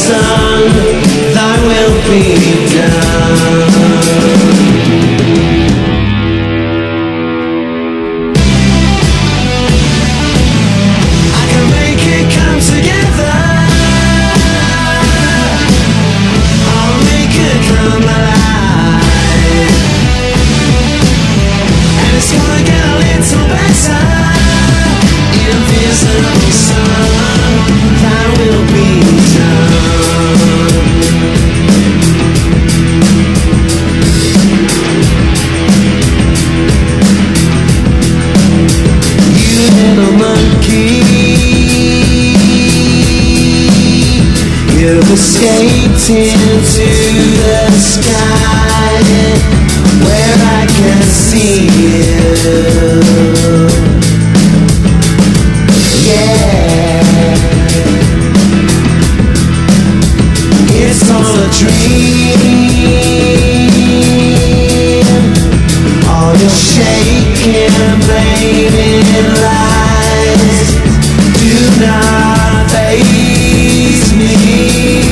Son, thy will be done. You've escaped into the sky where I can see you. Yeah, it's all a dream. All your shaking, blaming lies do not faze me.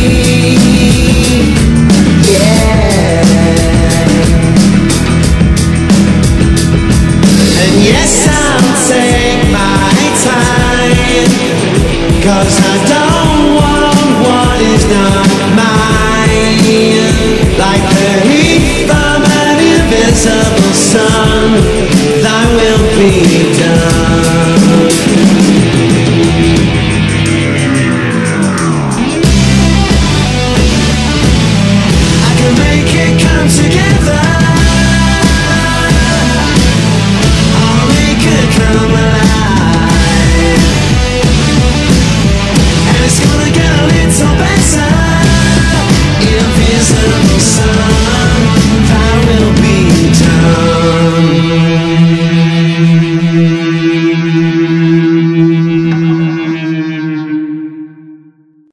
Cause I don't want what is not mine. Like the heat from an invisible sun, thy will be done.